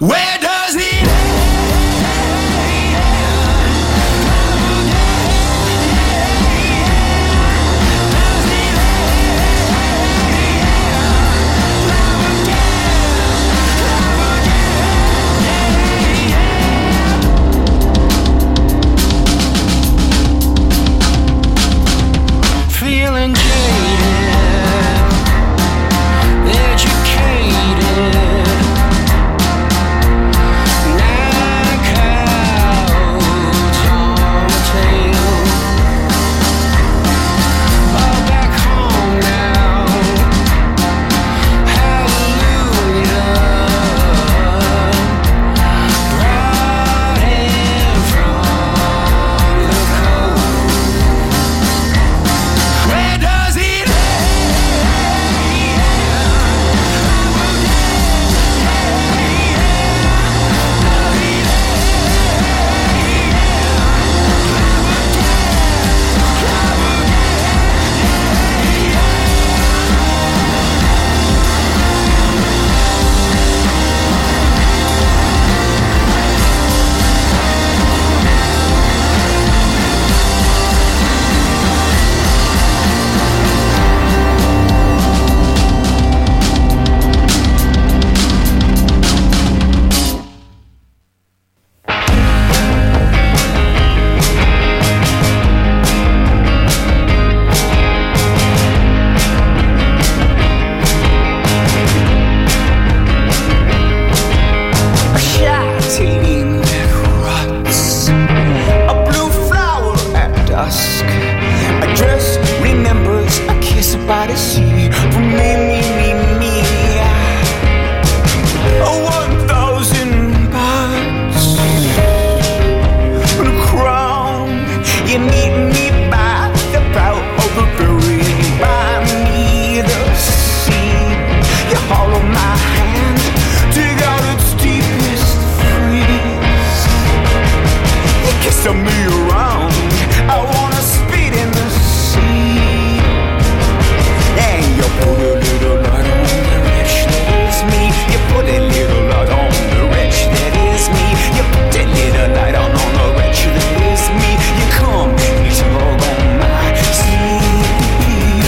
Where does it feeling jaded, educated, knockouts on the tail. All back home now, hallelujah. Brought in from the cold. Where does it shouting ruts, a blue flower at dusk, a dress remembers a kiss by the sea for me. 1,000 bucks and a crown. You meet me by the bow of the ferry, by me the sea. You hollow my hand, dig out its deepest freeze. You kiss me around, I wanna spit in the sea. And you put a little light on the wretch that is me. You put a little light on the wretch that is me. You put a little light on the wretch that is me. You come and you tug on my sleeve.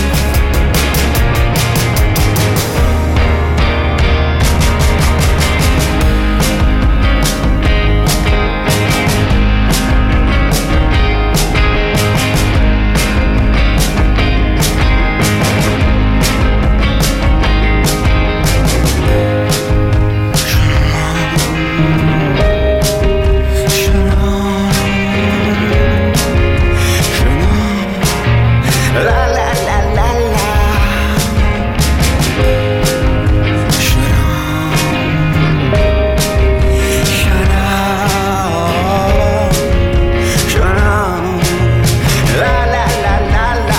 La la la la la. Shalom. La la la la la.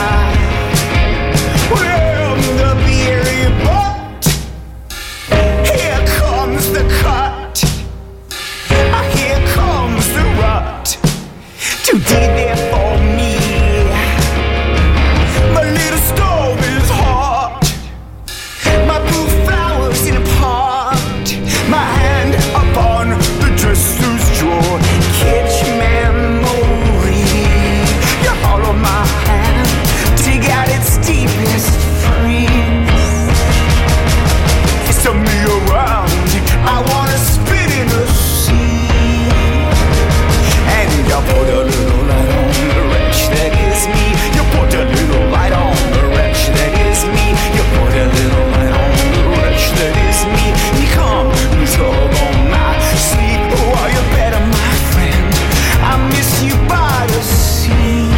Well, the beery butt. Here comes the cut. Here comes the rut. Too deep there for me. My little stove is hot. My blue flowers in a pot. My hand upon the dresser's drawer. Catch memory. You hollow my hand, dig out its deepest freeze. Kiss me around, I wanna spit in the sea. And you put a little light on the wretch that is me. You put a little light on the wretch that is me. You put a little light on the wretch that is me. You come, you tug on my sleeve. Oh, are you better, my friend? I miss you by the sea.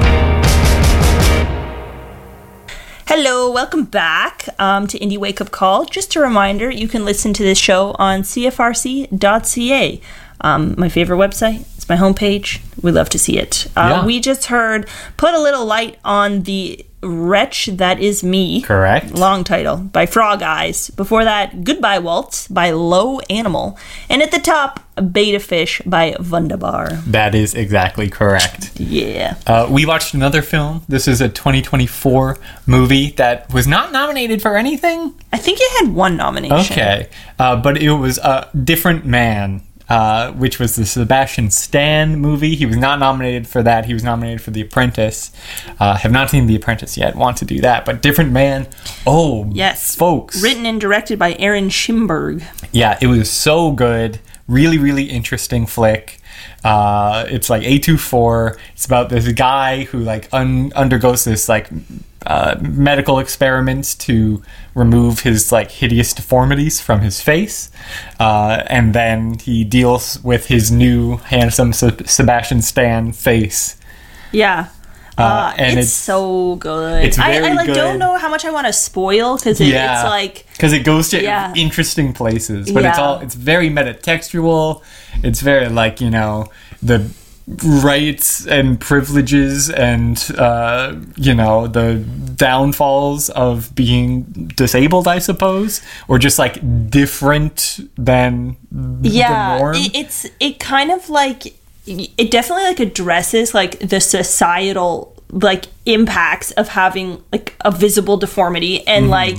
Hello, welcome back to Indie Wake Up Call. Just a reminder, you can listen to this show on cfrc.ca. My favorite website. It's my homepage. We love to see it. Yeah. We just heard Put a Little Light on the Wretch That Is Me. Correct. Long title. By Frog Eyes. Before that, Goodbye Waltz by Low Animal. And at the top, Beta Fish by Wunderbar. That is exactly correct. Yeah. We watched another film. This is a 2024 movie that was not nominated for anything. I think it had one nomination. Okay. But it was A Different Man, which was the Sebastian Stan movie. He was not nominated for that. He was nominated for The Apprentice. Have not seen The Apprentice yet. Want to do that. But Different Man, yes, folks. Written and directed by Aaron Schimberg. Yeah, it was so good. Really, really interesting flick. It's like A24. It's about this guy who like undergoes this like medical experiments to remove his like hideous deformities from his face, and then he deals with his new handsome Sebastian Stan face. Yeah. And it's so good. It's very I like good. Don't know how much I want to spoil because it's like, because it goes to interesting places, but it's very metatextual. It's very like, you know, the rights and privileges and you know, the downfalls of being disabled, I suppose, or just like different than the norm. It kind of like, it definitely like addresses like the societal like impacts of having like a visible deformity and like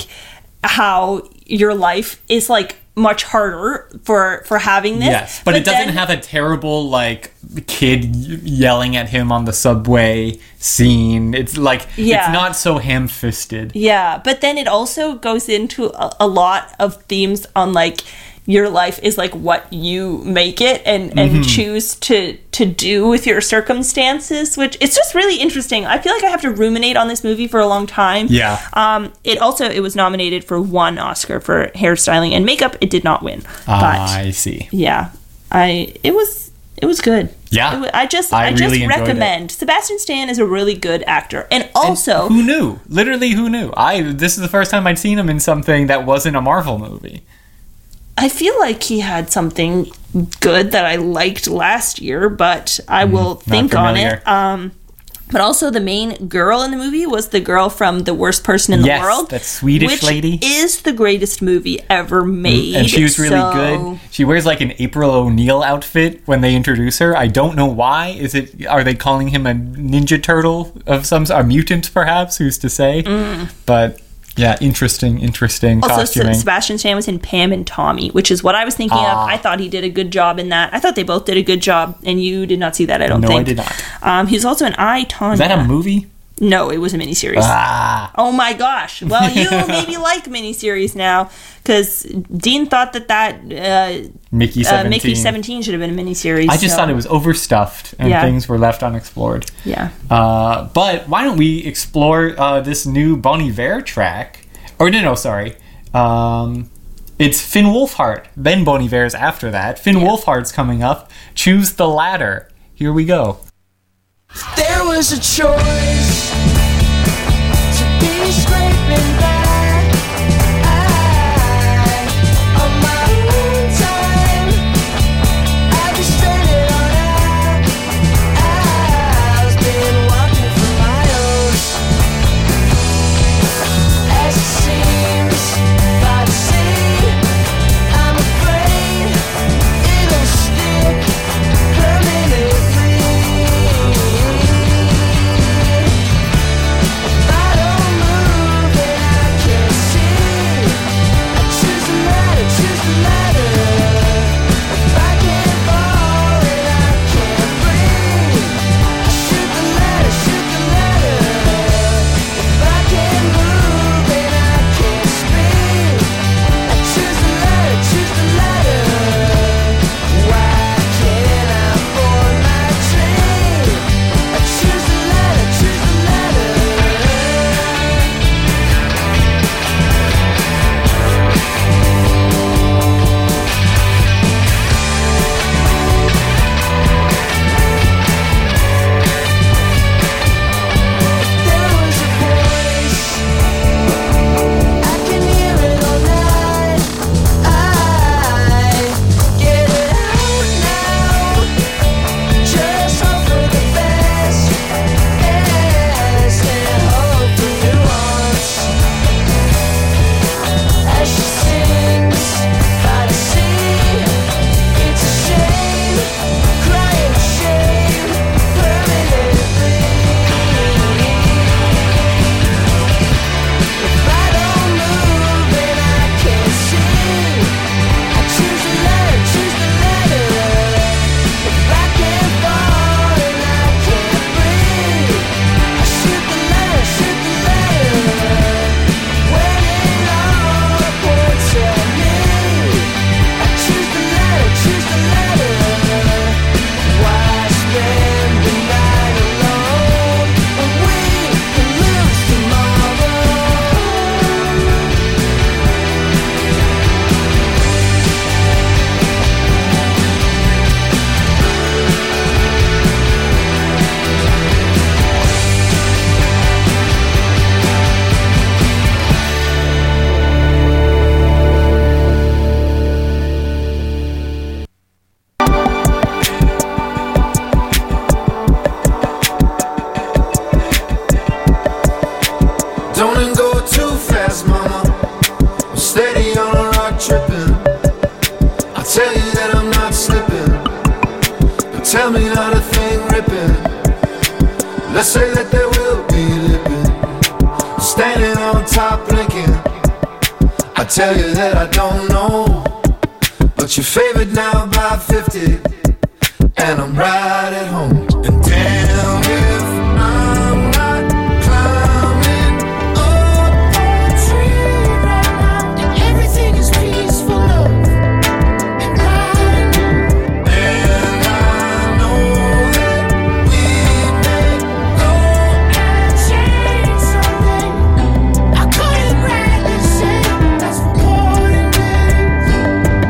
how your life is like much harder for having this. Yes, but it doesn't have a terrible like kid yelling at him on the subway scene. It's like it's not so ham-fisted. Yeah, but then it also goes into a lot of themes on like your life is like what you make it and choose to do with your circumstances, which it's just really interesting. I feel like I have to ruminate on this movie for a long time. Yeah. It was nominated for one Oscar for hairstyling and makeup. It did not win. But I see. Yeah. It was good. Yeah. I just really recommend. Sebastian Stan is a really good actor. And also, and who knew? Literally who knew? This is the first time I'd seen him in something that wasn't a Marvel movie. I feel like he had something good that I liked last year, but I will think on it. But also the main girl in the movie was the girl from The Worst Person in the World. That Swedish lady. Which is the greatest movie ever made. And she was really good. She wears like an April O'Neil outfit when they introduce her. I don't know why. Are they calling him a Ninja Turtle of some sort? A mutant perhaps? Who's to say? But yeah, interesting costuming. Also, Sebastian Stan was in Pam and Tommy, which is what I was thinking of. I thought he did a good job in that. I thought they both did a good job, and you did not see that, I don't think. No, I did not. He was also in I, Tonya. Is that a movie? No, it was a miniseries. Oh my gosh. Well, you maybe like miniseries now, because Dean thought that Mickey 17. Mickey 17 should have been a miniseries. I just thought it was overstuffed and things were left unexplored. Yeah. But why don't we explore this new Bon Iver track? Or no, sorry. It's Finn Wolfhard. Then Bon Iver's after that. Finn Wolfhard's coming up. Choose the Ladder. Here we go. There was a choice to be scraping by on my own time. I just spent it on I've been walking for miles as it seems by the sea. I'm afraid it'll stick permanently. I don't move and I Let's say that there will be living, standing on top blinking. I tell you that I don't know, but you're favored now by 50, and I'm right at home. And damn if I'm not climbing up a tree right now, and everything is peaceful love and right. And I know that we may go and change something. I couldn't rightly say that's important,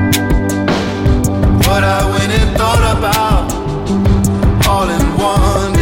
but I went and thought about all in one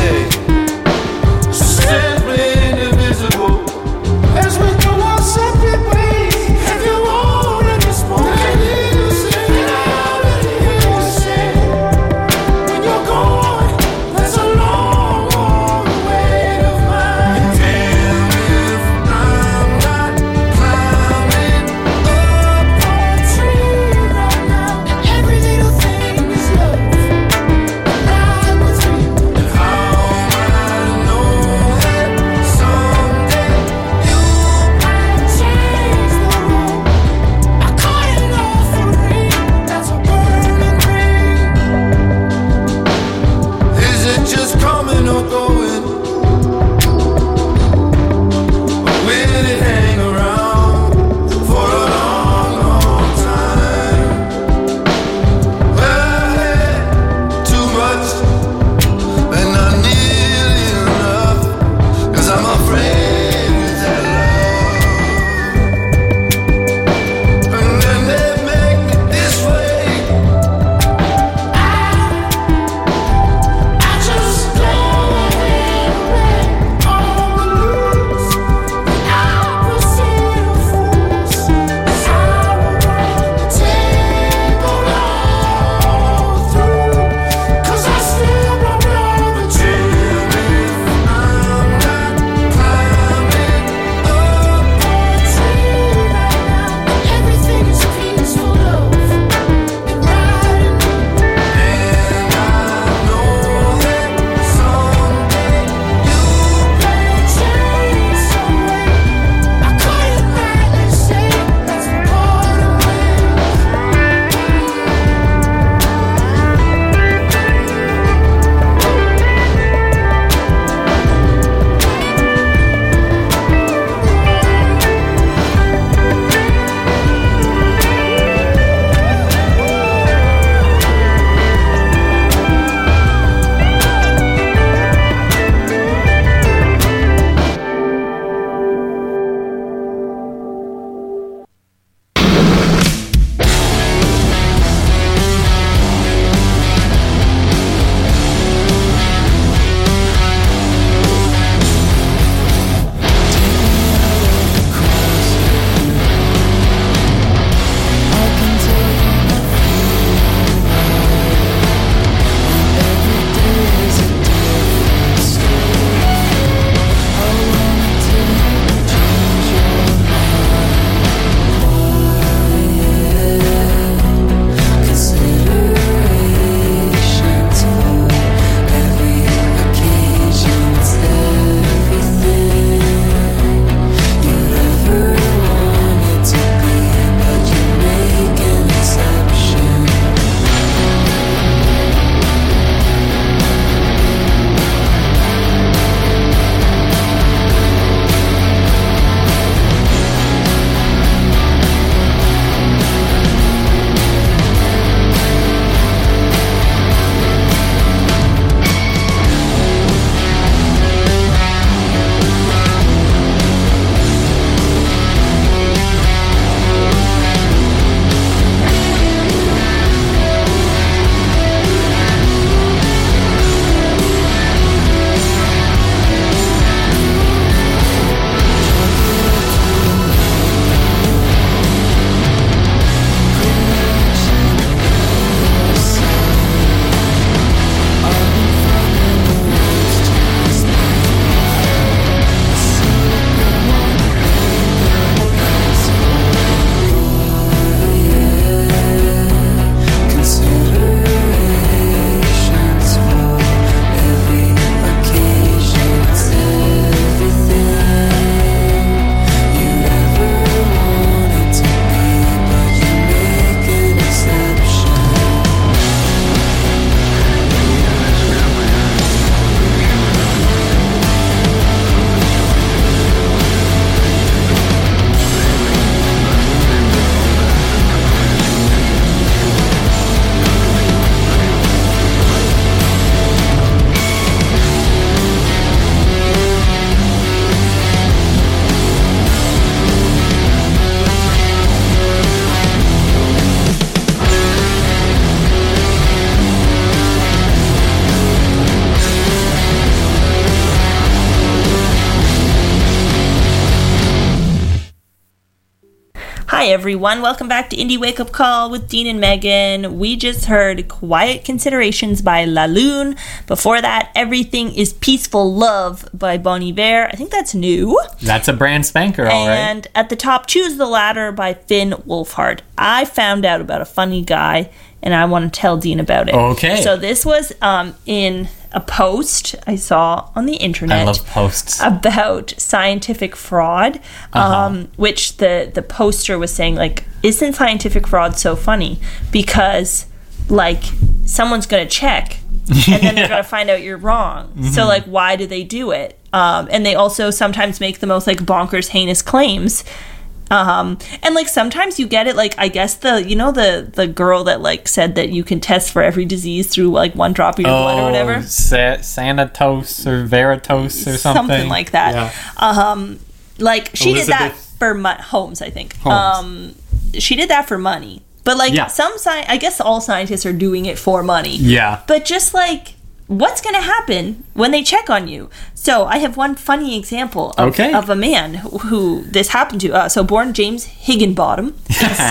Hi everyone, welcome back to Indie Wake Up Call with Dean and Megan. We just heard Quiet Considerations by La Lune. Before that, Everything is Peaceful Love by Bon Iver. I think that's new. That's a brand spanker, all right. And at the top, Choose the Ladder by Finn Wolfhard. I found out about a funny guy, and I want to tell Dean about it. Okay. So this was in a post I saw on the internet. I love posts. About scientific fraud, which the poster was saying, like, isn't scientific fraud so funny? Because, like, someone's going to check, and then they're going to find out you're wrong. Mm-hmm. So, like, why do they do it? And they also sometimes make the most, like, bonkers, heinous claims. And like sometimes you get it, like I guess the girl that like said that you can test for every disease through like one drop of your blood or whatever, Sanatos or Veritos or something like that. Yeah. Like she did that for Holmes, I think. Holmes. She did that for money, but like I guess all scientists are doing it for money. Yeah, but just like, what's going to happen when they check on you? So I have one funny example of a man who this happened to. So born James Higginbottom in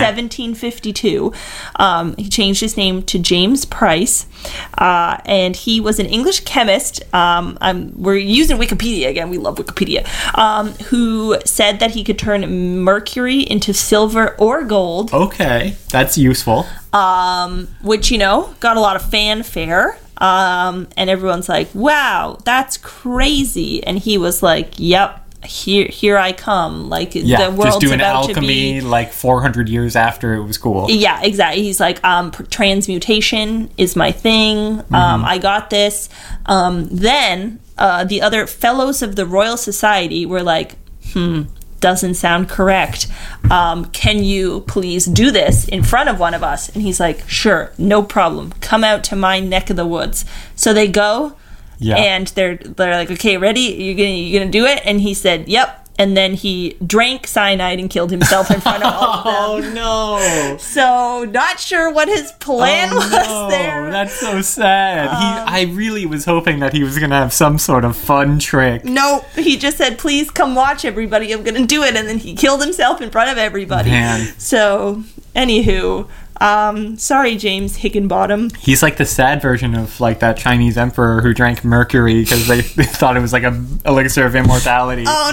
1752. He changed his name to James Price. And he was an English chemist. We're using Wikipedia again. We love Wikipedia. Who said that he could turn mercury into silver or gold. Okay, that's useful. Which, got a lot of fanfare. And everyone's like, wow, that's crazy. And he was like, yep, here I come. Like, the world's just doing about alchemy to be like 400 years after it was cool. Yeah, exactly. He's like, transmutation is my thing. I got this. Then the other fellows of the Royal Society were like, doesn't sound correct. Can you please do this in front of one of us? And he's like, sure, no problem. Come out to my neck of the woods. So they go, and they're like, okay, ready? You're gonna do it? And he said, yep. And then he drank cyanide and killed himself in front of all of them. Oh, no. So, not sure what his plan was there. That's so sad. I really was hoping that he was going to have some sort of fun trick. Nope. He just said, please come watch, everybody. I'm going to do it. And then he killed himself in front of everybody. Man. So, anywho... sorry, James Higginbottom. He's like the sad version of like that Chinese emperor who drank mercury because they thought it was like an elixir of immortality. Oh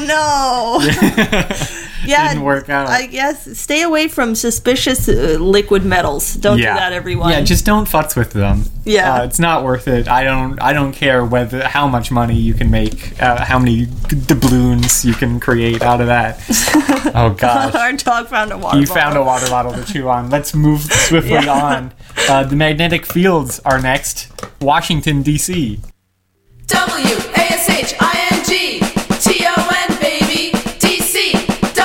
no! Didn't work out. I guess stay away from suspicious liquid metals. Don't do that, everyone. Yeah, just don't futz with them. Yeah, it's not worth it. I don't care how much money you can make, how many doubloons you can create out of that. Oh gosh. Our dog found a water bottle. You found a water bottle to chew on. Let's move swiftly on. The magnetic fields are next. Washington, D.C. WASHINGTON, baby. D.C.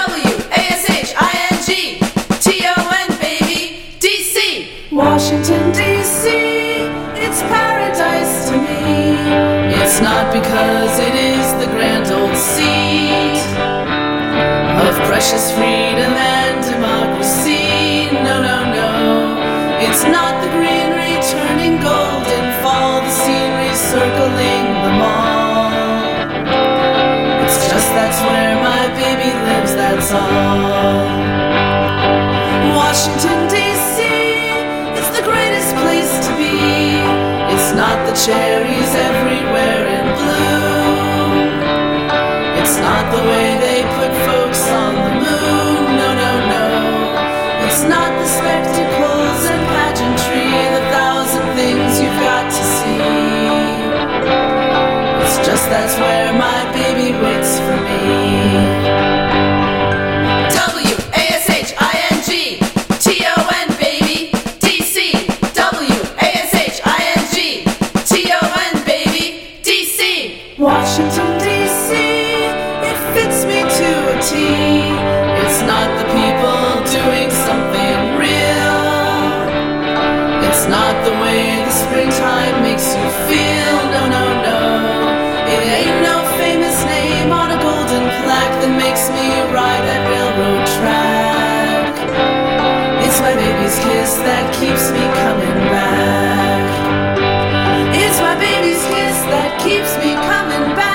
WASHINGTON, baby. D.C. Washington, D.C. It's paradise to me. It's not because it is the grand old seat of precious freedom and democracy. No, no, no. It's not the greenery turning gold in fall, the scenery circling the mall. It's just that's where my baby lives, that's all. Washington, D.C., it's the greatest place to be. It's not the cherries everywhere in bloom. It's not the way they put folks on the moon. No, no, no. It's not the spectacles and pageantry, the thousand things you've got to see. It's just that's where my baby waits for me. WASHINGTON, baby. D.C. WASHINGTON, baby. D.C. Washington, D.C., it fits me to a T. It's not the people doing something real. It's not the way the springtime makes you feel. No, no, no. It ain't no famous name on a golden plaque that makes me ride that railroad track. It's my baby's kiss that keeps me coming back. It's my baby's kiss that keeps me coming back.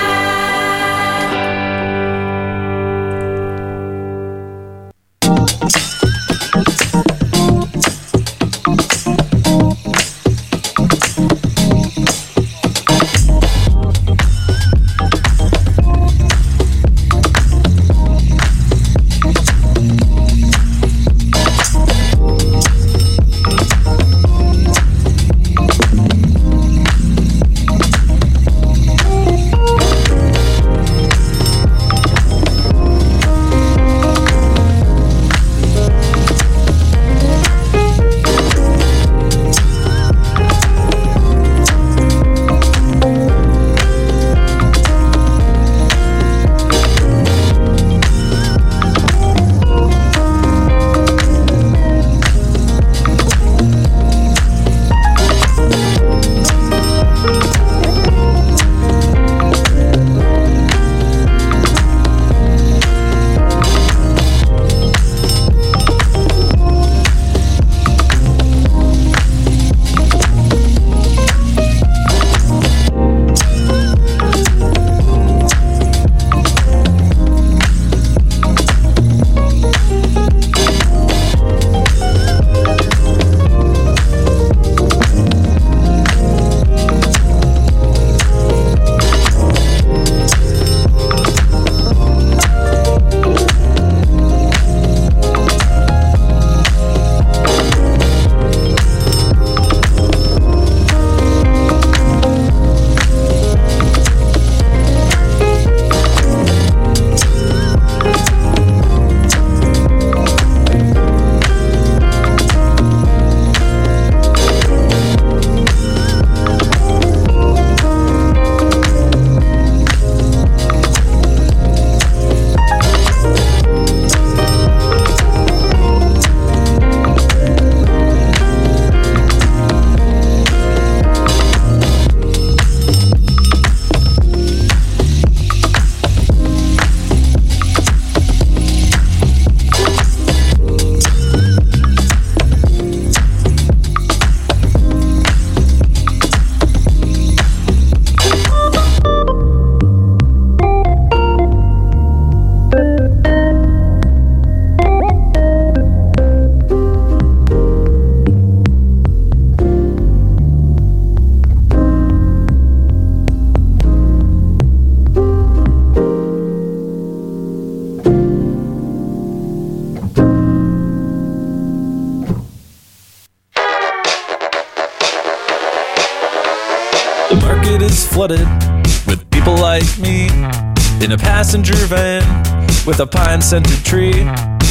is flooded with people like me in a passenger van with a pine-scented tree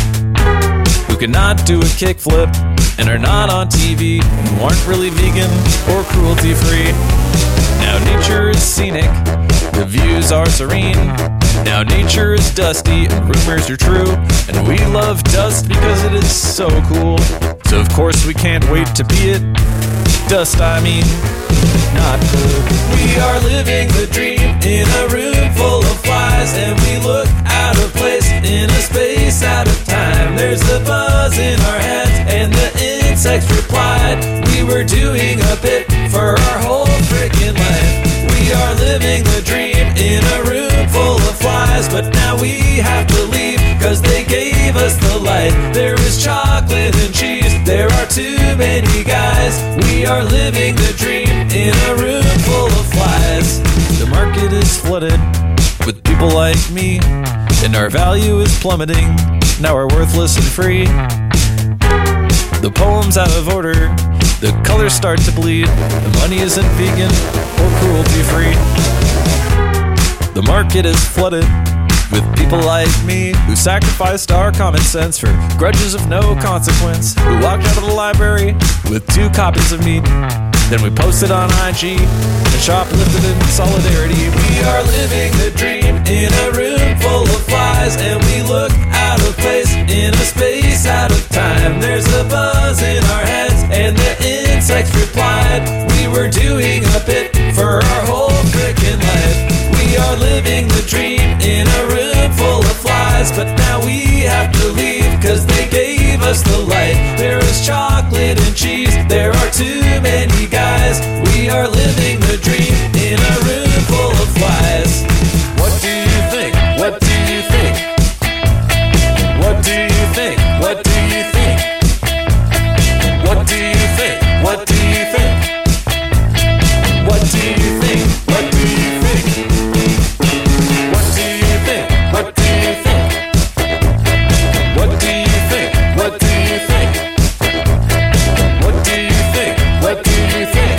who cannot do a kickflip and are not on TV, who aren't really vegan or cruelty-free. Now nature is scenic, the views are serene. Now nature is dusty and rumors are true, and we love dust because it is so cool. So of course we can't wait to be it. Dust, I mean, not cool. We are living the dream in a room full of flies, and we look out of place in a space out of time. There's the buzz in our heads, and the insects replied. We were doing a bit for our whole freaking life. We are living the dream in a room full of flies, but now we have to leave, cause they gave us the light. There is chocolate and cheese, there are too many guys. We are living the dream in a room full of flies. The market is flooded with people like me, and our value is plummeting. Now we're worthless and free. The poem's out of order, the colors start to bleed. The money isn't vegan or cruelty-free. The market is flooded with people like me who sacrificed our common sense for grudges of no consequence, who walked out of the library with 2 copies of meat. Then we posted on IG and shoplifted in solidarity. We are living the dream in a room full of flies, and we look out of place in a space out of time. There's a buzz in our heads, and the insects replied. We were doing a bit for our whole frickin' life. We are living the dream in a room full of flies, but now we have to leave, cause they gave us the light. There is chocolate and cheese, there are too many guys. We are living the dream in a room full of flies. What do you think? What do you think? What do you think? What do you think? What do you think? What do you think? What do you think? What do you think? What do you think? What do you think? What do you think? What do you think? What do you think? What do you think?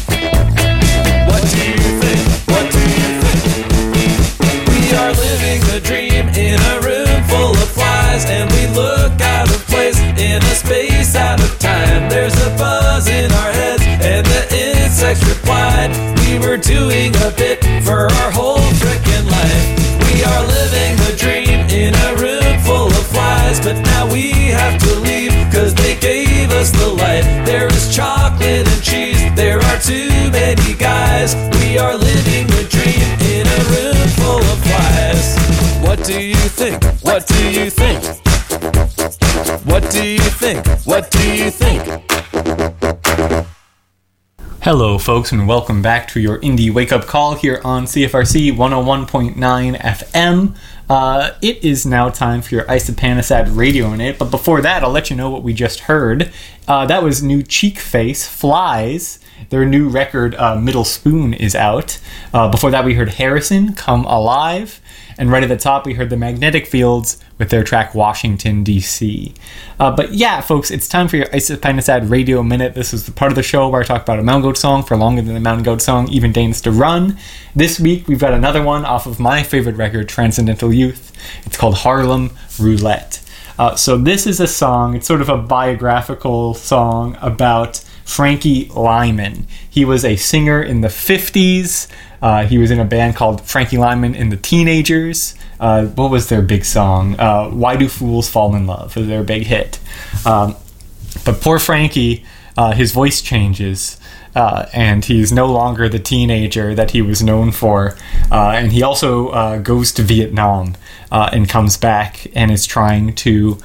What do you think? What do you think? We are living the dream in a room full of flies, and we look out of place in a space out of time. There's a buzz in our heads, and the insects replied. We were doing a bit for our whole frickin' life. We are living the dream in a room full of flies, but now we have to leave, cause they gave us the light. There is chocolate and cheese, there are too many guys. We are living the dream in a room full of flies. What do you think? What do you think? What do you think? What do you think? Hello, folks, and welcome back to your Indie Wake-Up Call here on CFRC 101.9 FM. It is now time for your Isopanisad Radio Minute, but before that, I'll let you know what we just heard. That was new Cheek Face, Flies. Their new record, Middle Spoon, is out. Before that, we heard Harrison, Come Alive. And right at the top, we heard the Magnetic Fields with their track Washington, D.C. But yeah, folks, it's time for your Isopanisad Radio Minute. This is the part of the show where I talk about a Mountain Goat song for longer than the Mountain Goat song even deigns to run. This week, we've got another one off of my favorite record, Transcendental Youth. It's called Harlem Roulette. So this is a song, it's sort of a biographical song about Frankie Lyman. He was a singer in the 50s. He was in a band called Frankie Lyman and the Teenagers. What was their big song? Why Do Fools Fall in Love? Was their big hit. But poor Frankie, his voice changes. And he's no longer the teenager that he was known for. And he also goes to Vietnam and comes back and is trying to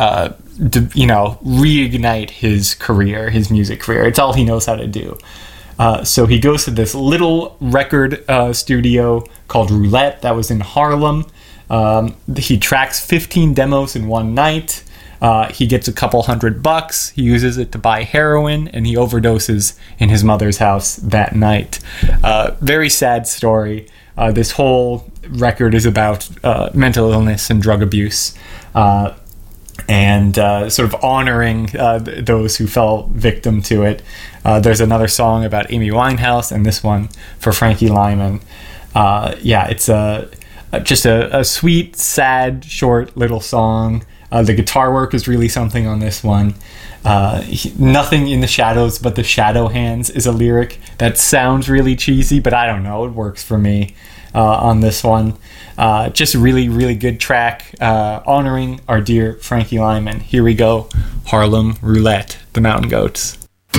reignite his career, his music career. It's all he knows how to do. So he goes to this little record studio called Roulette that was in Harlem. He tracks 15 demos in one night. He gets a couple $100. He uses it to buy heroin, and he overdoses in his mother's house that night. Very sad story. This whole record is about mental illness and drug abuse. and sort of honoring those who fell victim to it. There's another song about Amy Winehouse, and this one for Frankie Lyman. It's just a sweet, sad, short little song. The guitar work is really something on this one. Nothing in the shadows but the shadow hands is a lyric that sounds really cheesy, but I don't know, it works for me on this one. Just a really, really good track honoring our dear Frankie Lyman. Here we go, Harlem Roulette, the Mountain Goats.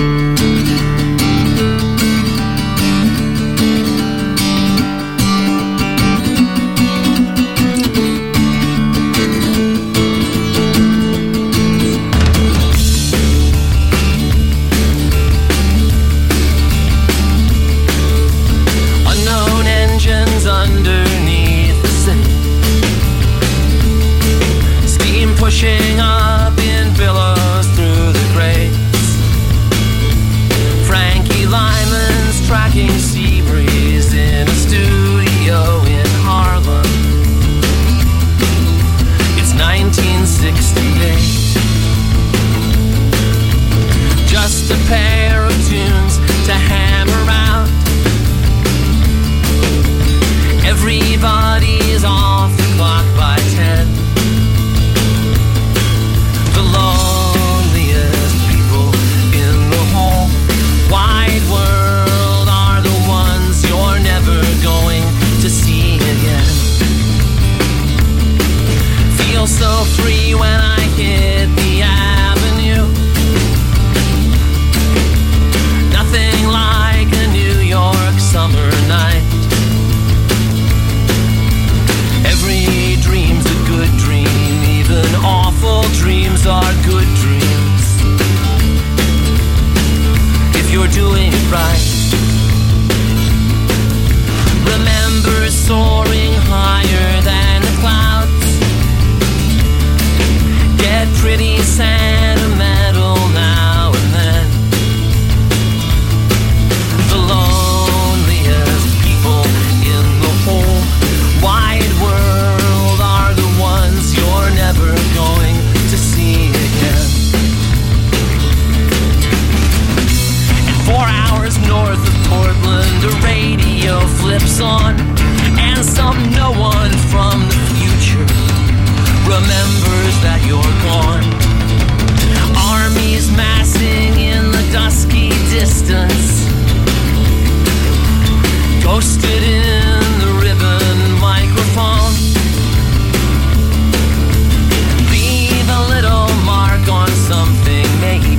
Pushing up in billows through the grates. Frankie Lyman's tracking sea breeze in a studio in Harlem. It's 1968. Just a pair of tunes to hammer out. Everybody's off the clock by 10. The loneliest people in the whole wide world are the ones you're never going to see again. Feel so free when I hit the avenue. Nothing like a New York summer night. Every dream's a good dream, even awful dreams are good dreams, if you're doing it right. Remember soaring higher than the clouds. Get pretty sentimental now and then. The loneliest people in the whole wide world are the ones you're never going to see again. And 4 hours north of Portland, a radio flips on, and some no one from the future remembers that you're gone. Armies massing in the dusky distance, ghosted in the ribbon microphone. Leave a little mark on something, maybe.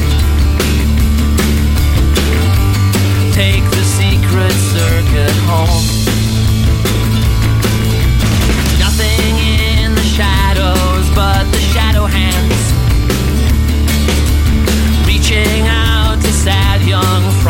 Take the secret circuit home. Nothing in the shadows but the shadow hands, reaching out to sad young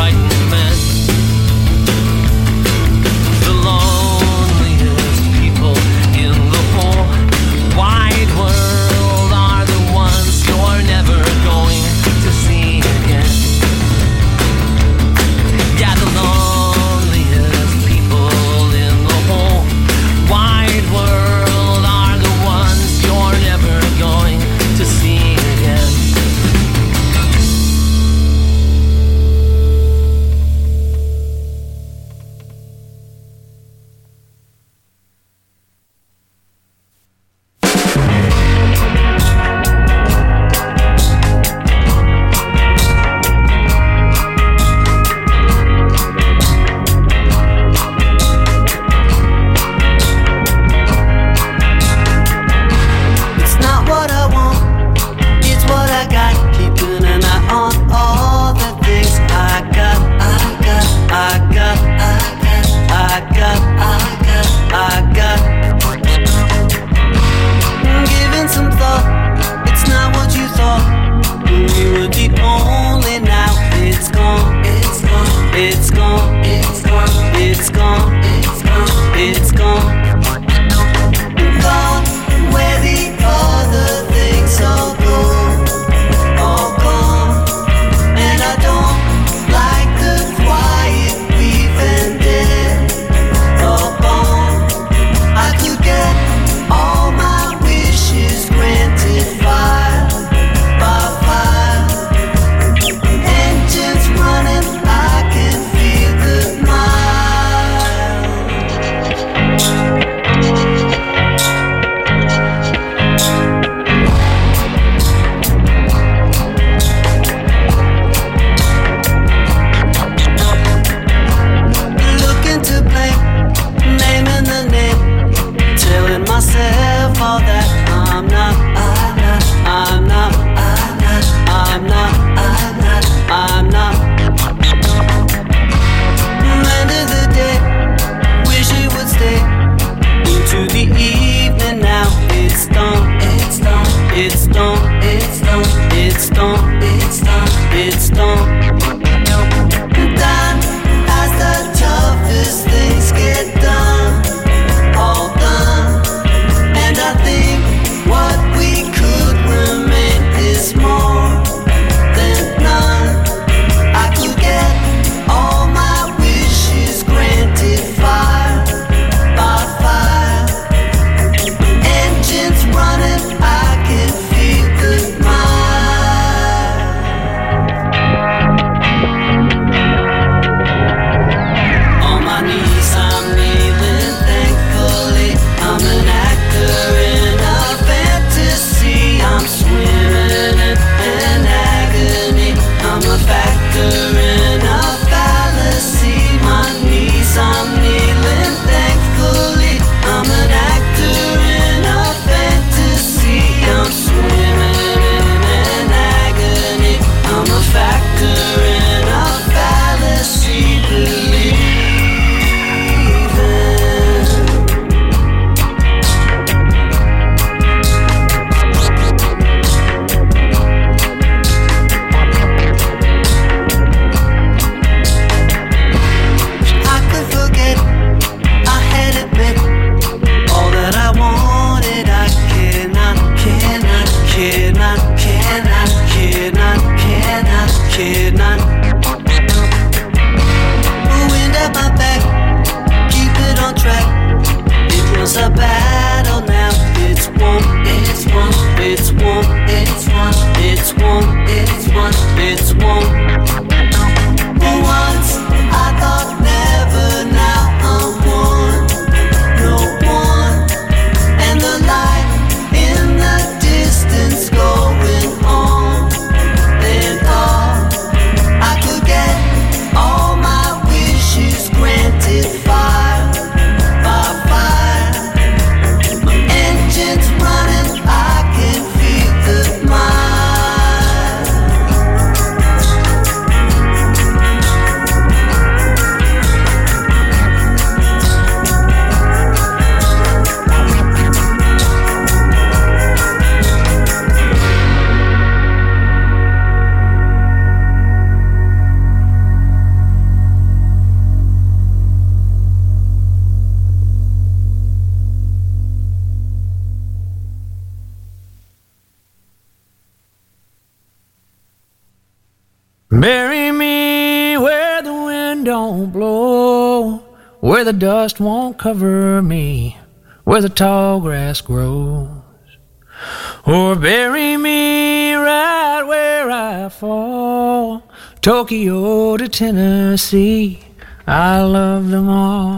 Bury me where the wind don't blow, where the dust won't cover me, where the tall grass grows. Or bury me right where I fall, Tokyo to Tennessee, I love them all.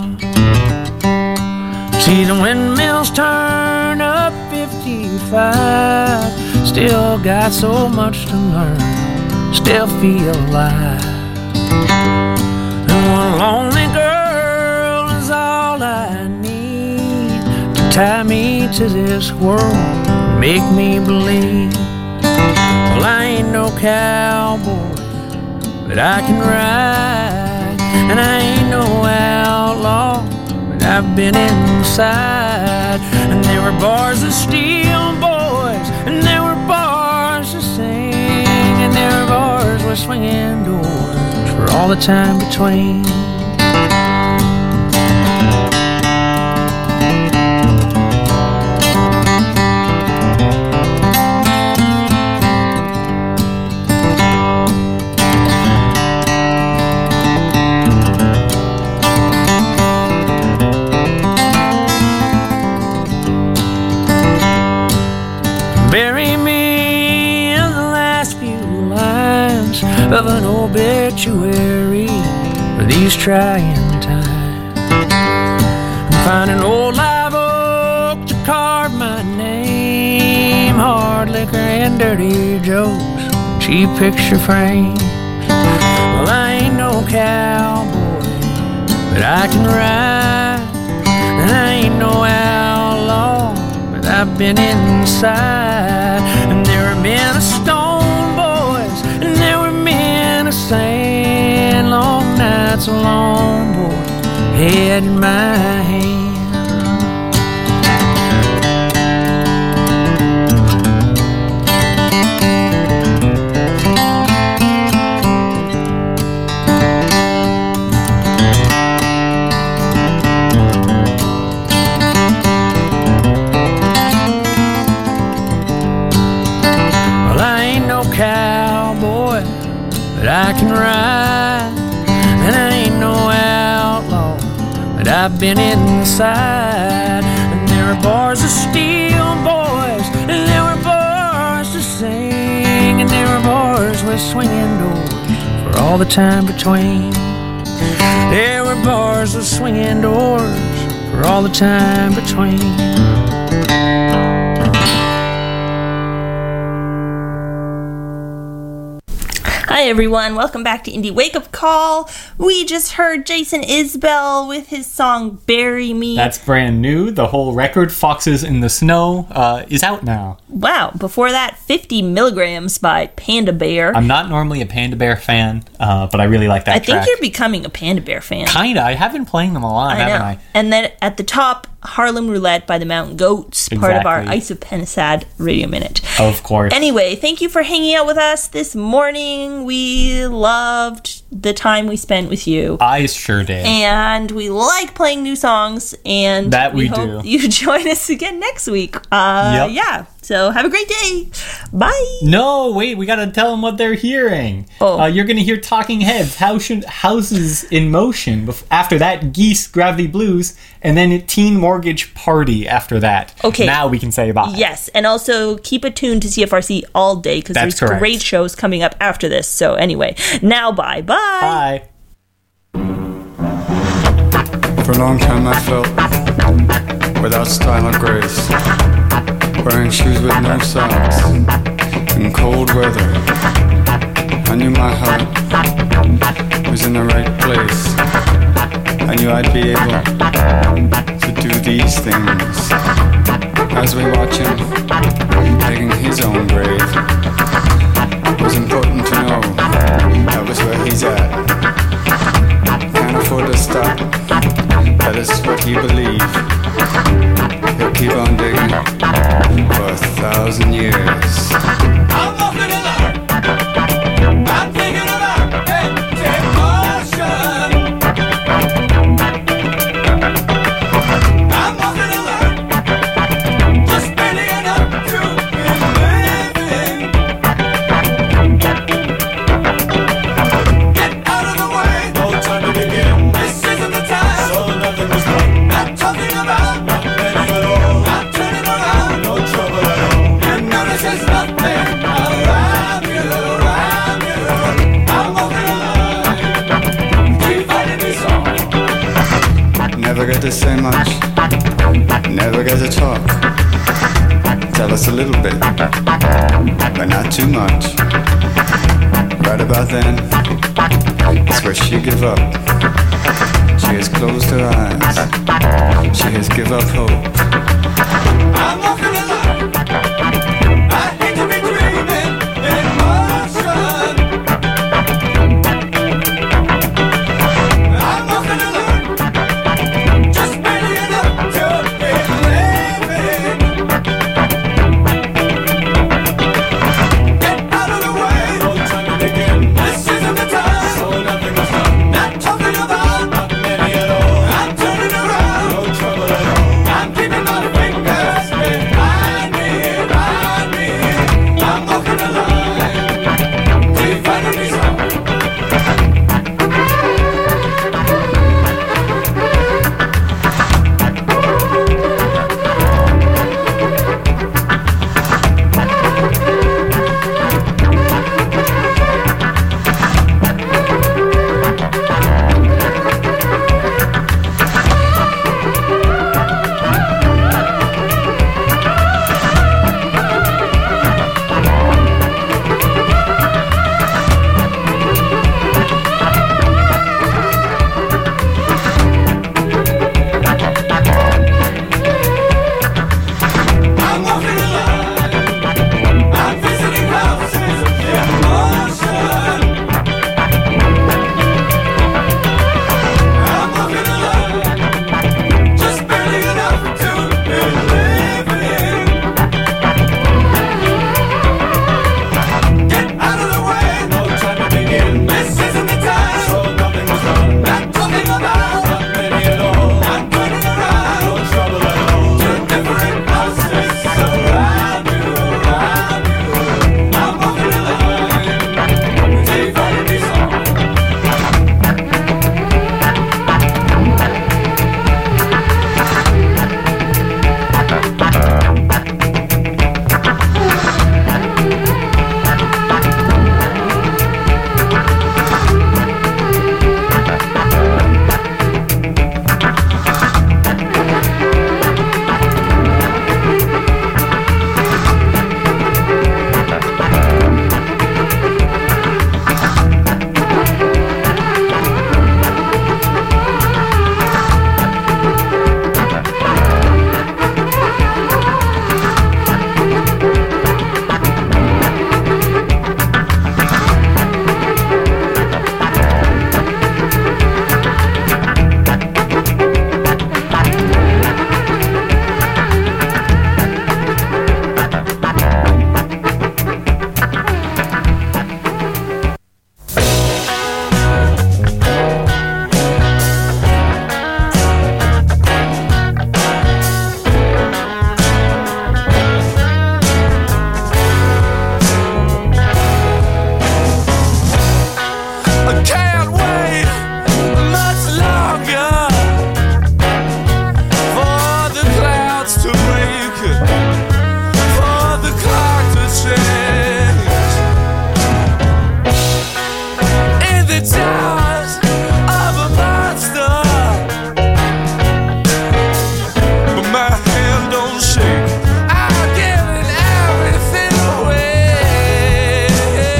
See the windmills turn up 55, still got so much to learn, still feel alive. And one lonely girl is all I need to tie me to this world, make me believe. Well, I ain't no cowboy, but I can ride, and I ain't no outlaw, but I've been inside. And there were bars of steel, boys, and there were bars to sing, and there were bars with swinging doors for all the time between. Bury me in the last few lines of an obituary for these trying times. Find an old live oak to carve my name, hard liquor and dirty jokes, cheap picture frames. Well, I ain't no cowboy, but I can ride, and I ain't no outlaw, but I've been inside. And there were men of stone, boys, and there were men of sand, long nights alone, boy, head in my hand. Cowboy, but I can ride, and I ain't no outlaw, but I've been inside. And there were bars of steel, boys, and there were bars to sing, and there were bars with swinging doors for all the time between. There were bars with swinging doors for all the time between. Hi everyone, welcome back to Indie Wake Up Call. We just heard Jason Isbell with his song Bury Me. That's brand new. The whole record, Foxes in the Snow, is out now. Wow, before that, 50 Milligrams by Panda Bear. I'm not normally a Panda Bear fan, but I really like that track. I think you're becoming a Panda Bear fan. Kinda. I have been playing them a lot, haven't I? And then at the top, Harlem Roulette by the Mountain Goats, part of our Ice of Penisad Radio Minute. Of course. Anyway, thank you for hanging out with us this morning. We loved the time we spent with you. I sure did. And we like playing new songs, and that we hope do. You join us again next week. Yep. Yeah. So have a great day. Bye. No, wait, we gotta tell them what they're hearing. Oh. You're gonna hear Talking Heads, Houses in Motion. After that, Geese, Gravity Blues, and then Teen Mortgage Party after that. Okay. Now we can say bye. Yes, and also keep attuned to CFRC all day, because there's correct. great shows coming up after this. So anyway, now bye. Bye. Bye. For a long time I felt without style or grace, wearing shoes with no socks in cold weather. I knew my heart was in the right place. I knew I'd be able to do these things. As we watch him digging his own grave, it was important to know that was where he's at. Can't afford to stop, that is what he believed. He'll keep on digging for 1,000 years. I'm walking along. I'm thinking about emotion. I'm walking along. Just spinning it up to be living. never get to say much, never get to talk. Tell us a little bit, but not too much. Right about then, it's where she give up. She has closed her eyes. She has give up hope. I'm walking alone. I hate to be dreaming in motion. I'm walking alone. Just barely enough to be living. Get out of the way. No time to begin. This isn't the time. So nothing was done. Not talking about. I'm turning around. No trouble at all. I'm keeping my fingers behind me. I'm walking the line. Till finally stop. I'm walking the line. I'm visiting houses in motion. I'm walking the line. Just barely enough to be living. Get out of the way. No time to begin. This isn't the time. So nothing was done. Not talking about. Not many at all. I'm turning around. No trouble at all. Two different houses around you. I'm walking the line. Till finally stop. I can't wait much longer for the clouds to break, for the clock to change. In the jaws of a monster, but my hand don't shake. I'm giving everything away.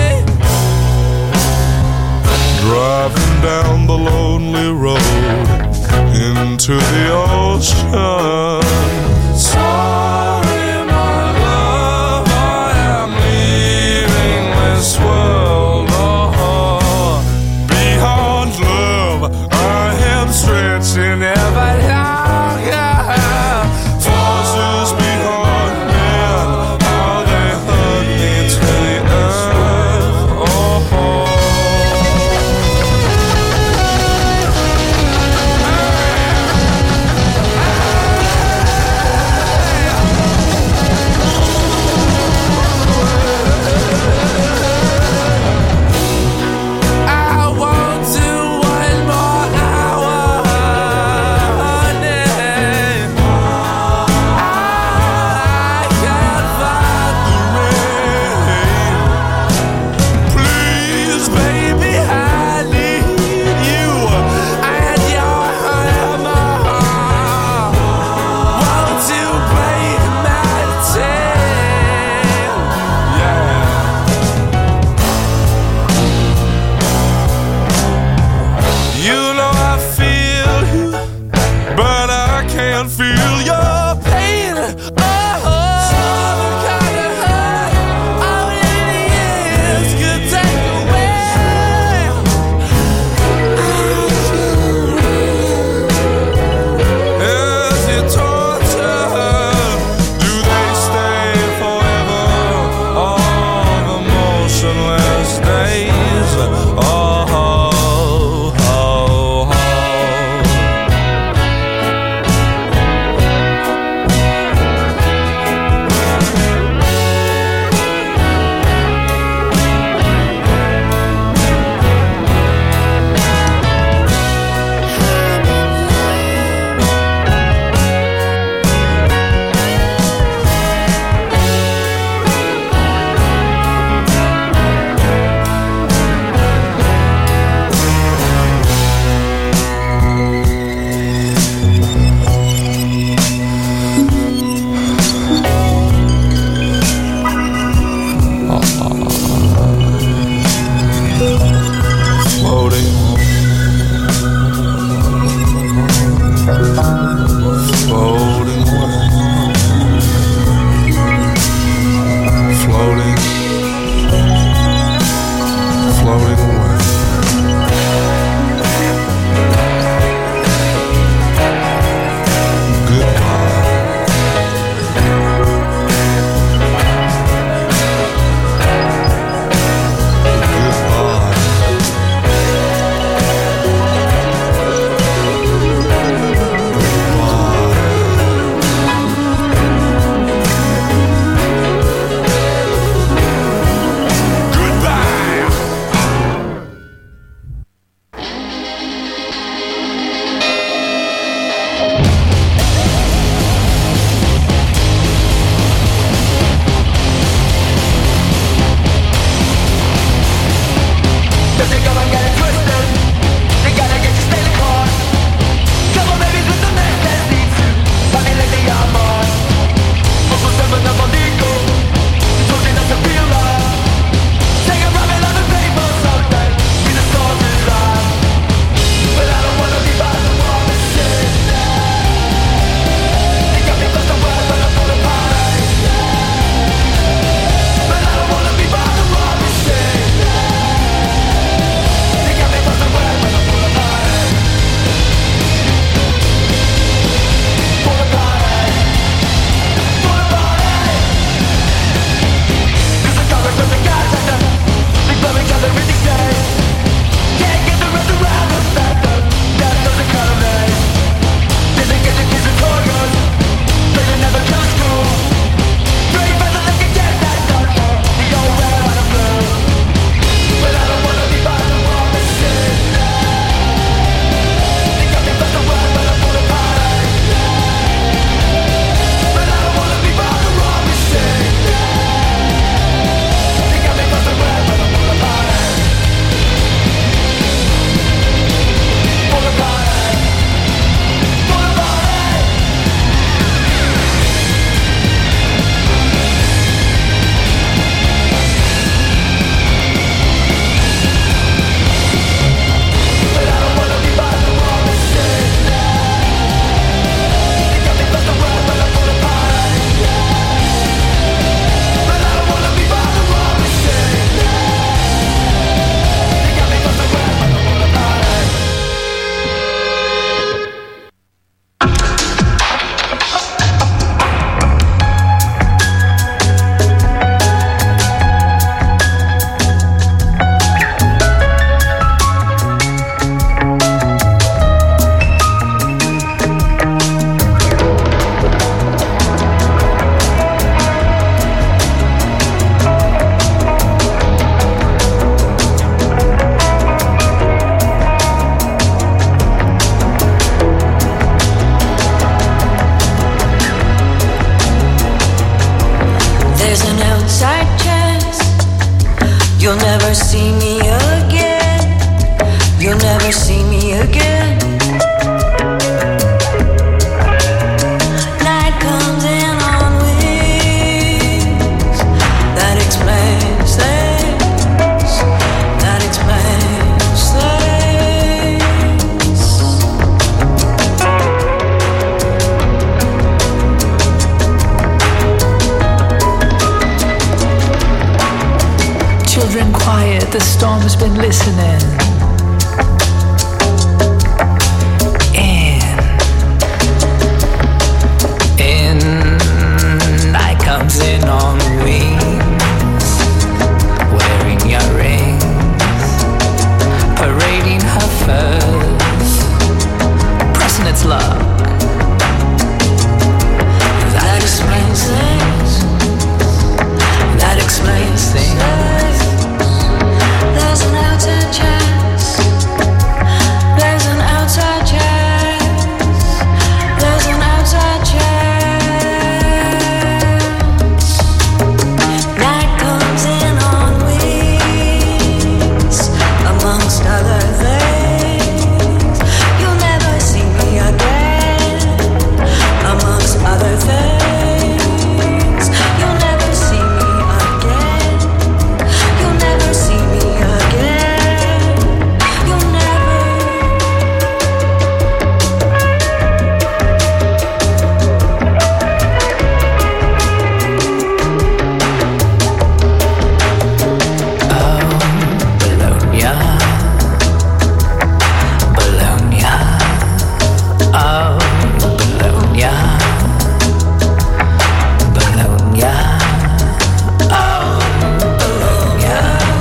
Driving down the lonely road into the ocean. Sorry, my love, I am leaving this world. Beyond love, I am stretching ever longer. Forces behind me, how they hug me to the earth. can't feel your pain. Some kind of hurt only the years could take away. As you torture, do they stay forever on the motionless days? You'll never see me again. You'll never see me again. Night comes in on wings. That explains things. That explains things. first, pressing its luck. That explains things. That explains things. There's an outside chance. There's an outside chance. There's an outside chance. Night comes in on wings, amongst other things. You'll never see me again, amongst other things. You'll never see me again. You'll never see me again. You'll never. Bologna, Bologna, oh, Bologna, Bologna, oh, Bologna,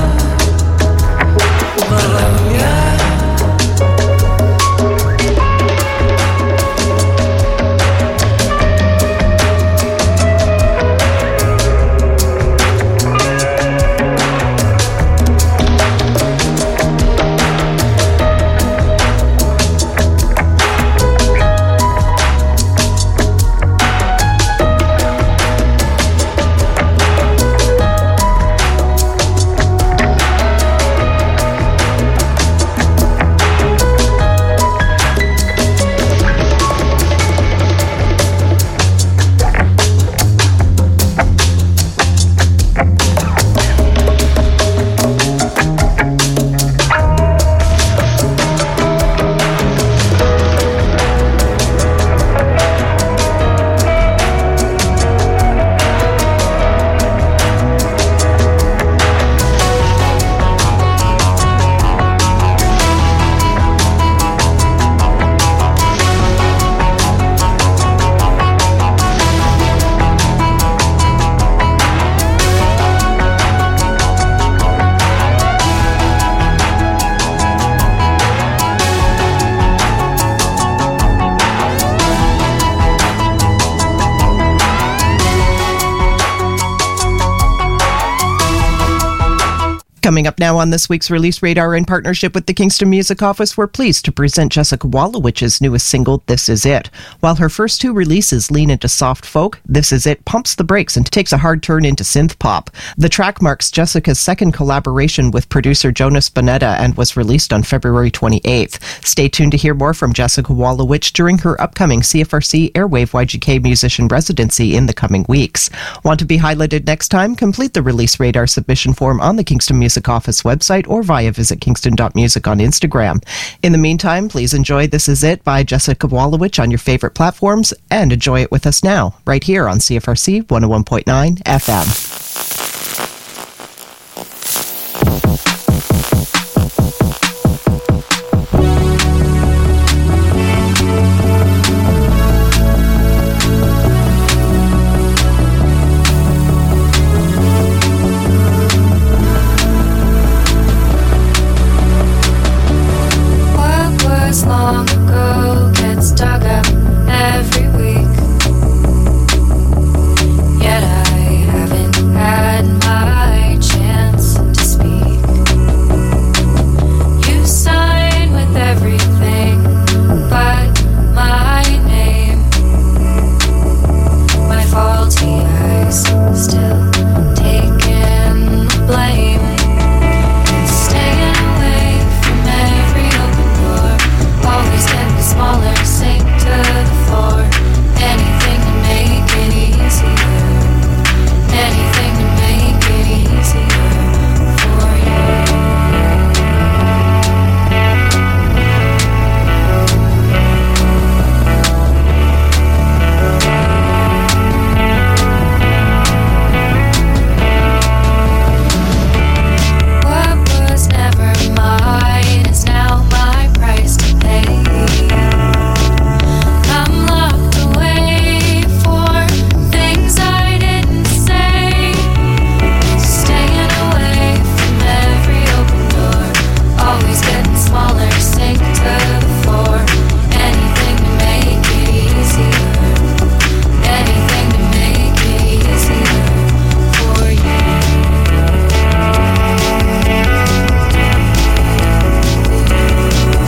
Bologna. Coming up now on this week's Release Radar in partnership with the Kingston Music Office, we're pleased to present Jessica Wolowicz's newest single, This Is It. While her first two releases lean into soft folk, This Is It pumps the brakes and takes a hard turn into synth pop. The track marks Jessica's second collaboration with producer Jonas Bonetta and was released on February 28th. Stay tuned to hear more from Jessica Wolowicz during her upcoming CFRC Airwave YGK Musician Residency in the coming weeks. Want to be highlighted next time? Complete the Release Radar submission form on the Kingston Music Office website or via visit kingston.music on Instagram. In the meantime, please enjoy This Is It by Jessica Wolowicz on your favorite platforms and enjoy it with us now, right here on CFRC 101.9 FM.